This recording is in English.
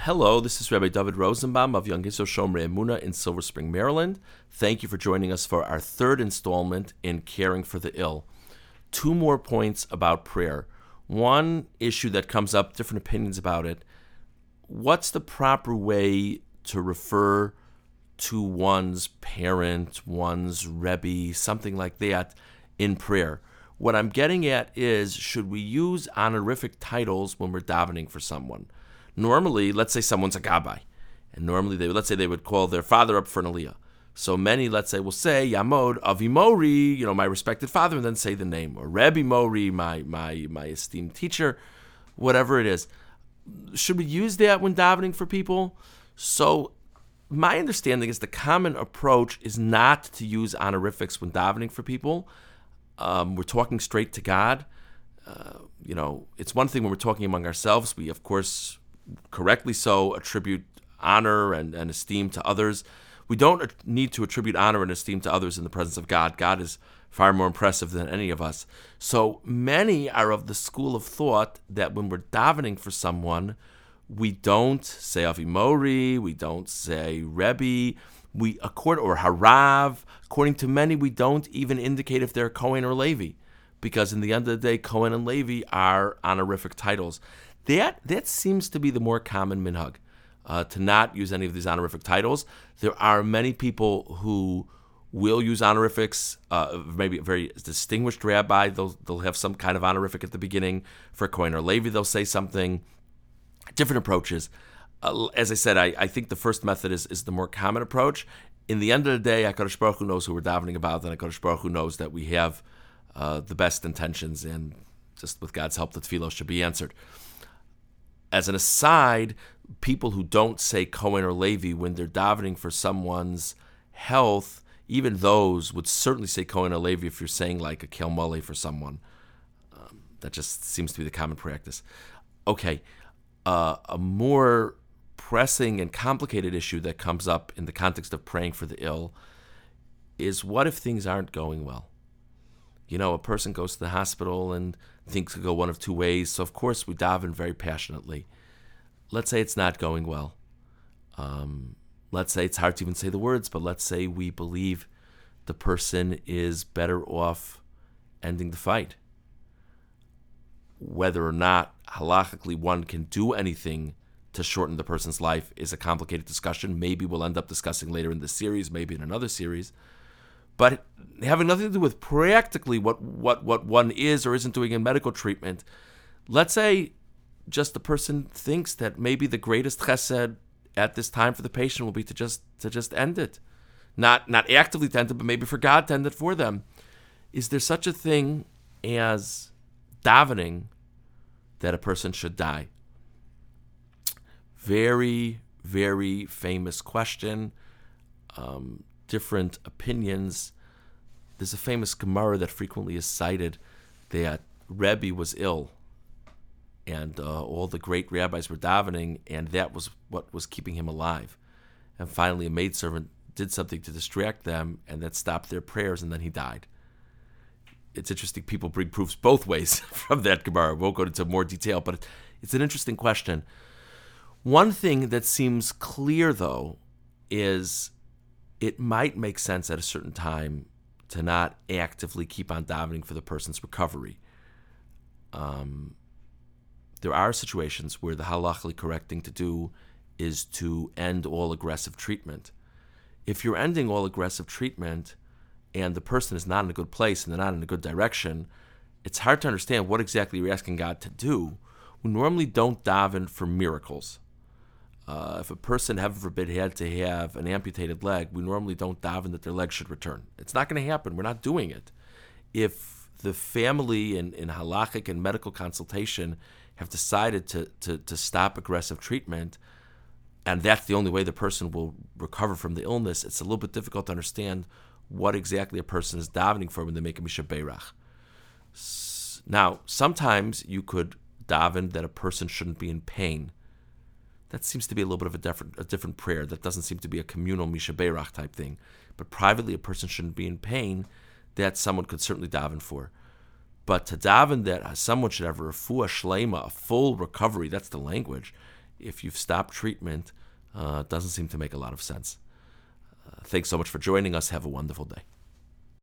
Hello, this is Rabbi David Rosenbaum of Young Israel Shomrei Emunah in Silver Spring, Maryland. Thank you for joining us for our third installment in Caring for the Ill. Two more points about prayer. One issue that comes up, different opinions about it. What's the proper way to refer to one's parent, one's Rebbe, something like that in prayer? What I'm getting at is, should we use honorific titles when we're davening for someone? Normally, let's say someone's a gabbai, and normally they would call their father up for an aliyah. So many, let's say, will say Yamod Avi Mori, my respected father, and then say the name, or Rebbe Mori, my esteemed teacher, whatever it is. Should we use that when davening for people? So my understanding is the common approach is not to use honorifics when davening for people. We're talking straight to God. It's one thing when we're talking among ourselves. We, of course, correctly so, attribute honor and esteem to others. We don't need to attribute honor and esteem to others in the presence of God. God is far more impressive than any of us. So many are of the school of thought that when we're davening for someone, we don't say Avi Mori, we don't say Rebbe, or Harav. According to many, we don't even indicate if they're Cohen or Levi, because in the end of the day, Cohen and Levi are honorific titles. That seems to be the more common minhag, to not use any of these honorific titles. There are many people who will use honorifics, maybe a very distinguished rabbi, they'll have some kind of honorific at the beginning. For Cohen or Levi, they'll say something. Different approaches. As I said, I think the first method is the more common approach. In the end of the day, HaKadosh Baruch Hu knows who we're davening about, and HaKadosh Baruch Hu knows that we have the best intentions, and just with God's help, the tefillah should be answered. As an aside, people who don't say Cohen or Levi when they're davening for someone's health, even those would certainly say Cohen or Levi if you're saying like a Kel Mole for someone. That just seems to be the common practice. Okay, a more pressing and complicated issue that comes up in the context of praying for the ill is, what if things aren't going well? A person goes to the hospital and things could go one of two ways. So, of course, we daven very passionately. Let's say it's not going well. Let's say it's hard to even say the words, but let's say we believe the person is better off ending the fight. Whether or not halachically one can do anything to shorten the person's life is a complicated discussion. Maybe we'll end up discussing later in this series, maybe in another series. But having nothing to do with practically what one is or isn't doing in medical treatment, let's say just the person thinks that maybe the greatest chesed at this time for the patient will be to just end it. Not actively to end it, but maybe for God to end it for them. Is there such a thing as davening that a person should die? Very, very famous question. Different opinions. There's a famous Gemara that frequently is cited that Rebbe was ill, and all the great rabbis were davening, and that was what was keeping him alive. And finally, a maidservant did something to distract them, and that stopped their prayers, and then he died. It's interesting. People bring proofs both ways from that Gemara. We won't go into more detail, but it's an interesting question. One thing that seems clear, though, is it might make sense at a certain time to not actively keep on davening for the person's recovery. There are situations where the halachically correct thing to do is to end all aggressive treatment. If you're ending all aggressive treatment and the person is not in a good place and they're not in a good direction, it's hard to understand what exactly you're asking God to do. We normally don't daven for miracles. If a person, heaven forbid, had to have an amputated leg, we normally don't daven that their leg should return. It's not going to happen. We're not doing it. If the family in halachic and medical consultation have decided to stop aggressive treatment, and that's the only way the person will recover from the illness, it's a little bit difficult to understand what exactly a person is davening for when they make a Misha Beirach. Now, sometimes you could daven that a person shouldn't be in pain. That seems to be a little bit of a different prayer. That doesn't seem to be a communal Misha Beirach type thing. But privately, a person shouldn't be in pain. That someone could certainly daven for. But to daven that someone should have a refuah shleima, a full recovery, that's the language, if you've stopped treatment, doesn't seem to make a lot of sense. Thanks so much for joining us. Have a wonderful day.